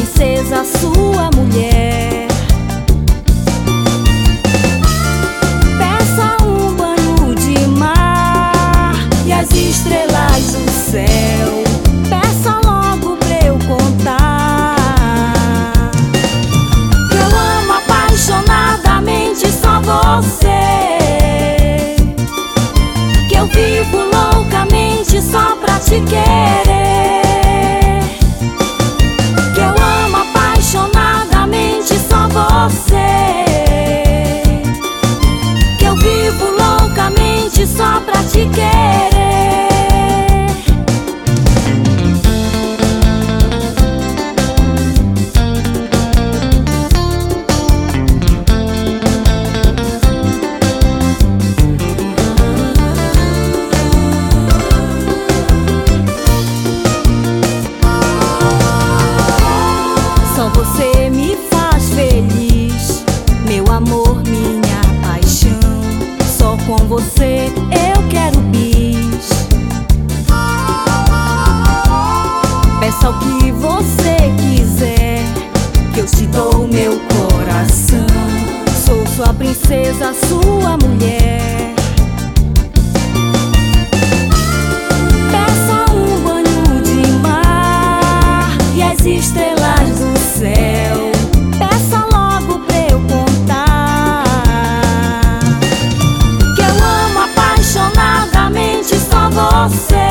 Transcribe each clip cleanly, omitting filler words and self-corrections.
princesa, sua mulher. Peça um banho de mar e as estrelas do céu. Peça logo pra eu contar que eu amo apaixonadamente só você, que eu vivo loucamente só pra te querer, que eu amo apaixonadamente só você, que eu vivo loucamente só pra te querer. Só você me faz feliz, meu amor, minha paixão. Só com você eu quero bis. Peça o que você quiser, que eu te dou meu coração. Sou sua princesa, sua mulher. Peça um banho de mar e as estrelas do céu. Peça logo pra eu contar que eu amo apaixonadamente só você,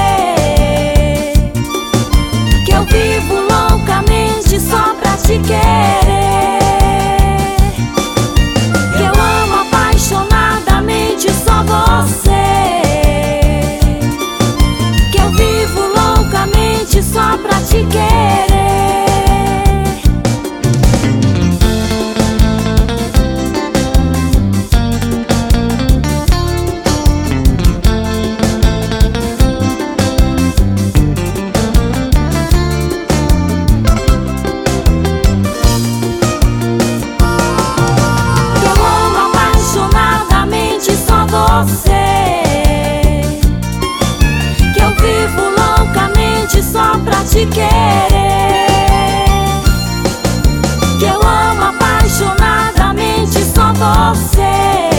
que eu vivo loucamente só pra te querer, que eu amo apaixonadamente só você, que eu vivo loucamente só pra te querer. Que eu vivo loucamente só pra te querer, que eu amo apaixonadamente só você,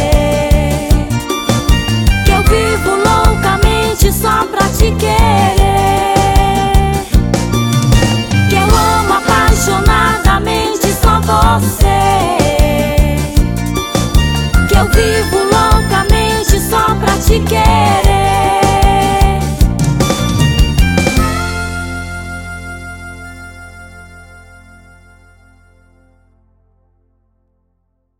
que eu vivo loucamente só pra te querer, que eu amo apaixonadamente só você, que eu vivo loucamente só pra te querer.